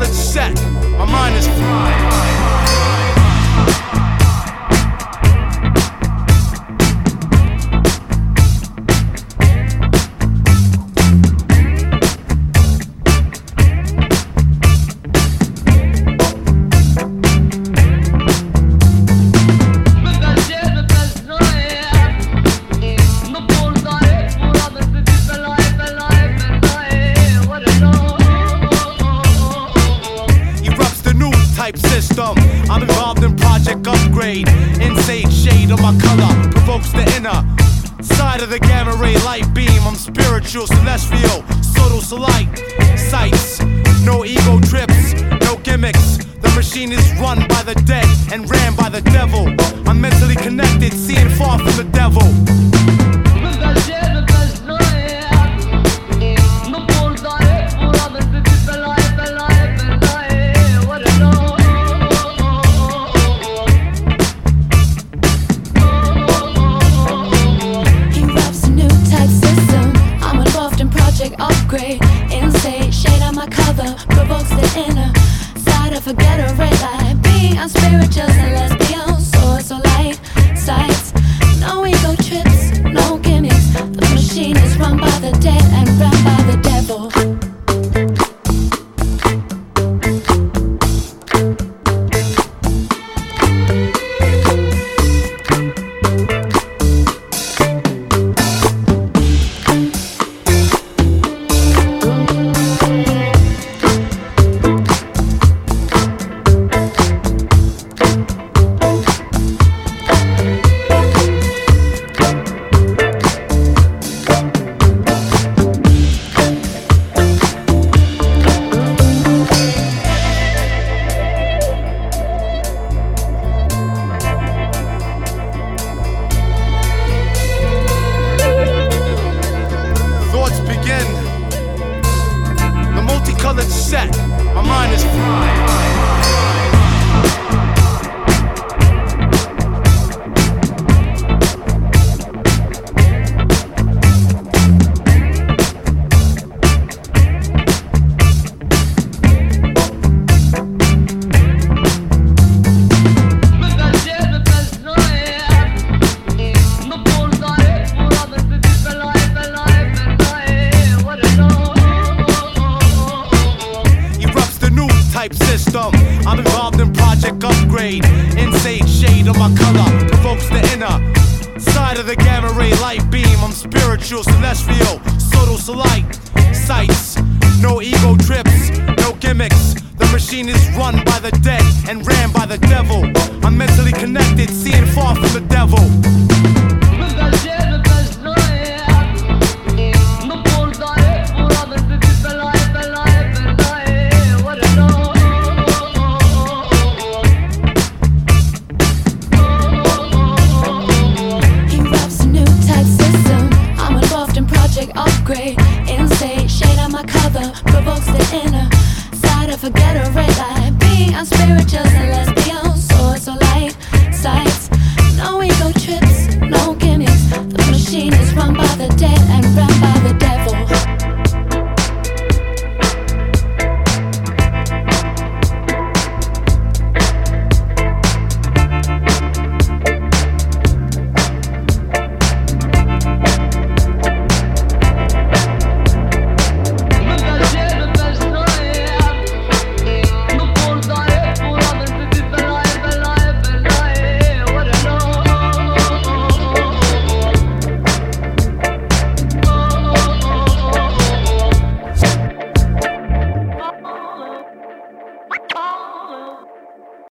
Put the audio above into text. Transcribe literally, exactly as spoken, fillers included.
multicolored set. My mind is fried. System. I'm involved in Project Upgrade. Insane shade of my color provokes the inner side of the gamma ray light beam. I'm spiritual, celestial, subtle, so light sights. No ego trips, no gimmicks. The machine is run by the dead and ran by the devil. I'm mentally connected, seeing far from the devil. Upgrade, insane shade on my cover provokes the inner side of a ghetto red light. Being on spiritual celestial, source so light sights. No ego trips, no gimmicks. The machine is run by the dead and run by the devil. Multicolored set. My mind is fried. System. I'm involved in Project Upgrade. Insane shade of my color provokes the inner side of the gamma ray light beam. I'm spiritual, celestial, subtle, so light sights. No ego trips, no gimmicks. The machine is run by the dead and ran by the devil. I'm mentally connected, seeing far from the devil. Upgrade, insane shade on my cover provokes the inner side of a ghetto red light. Being on spiritual celestial.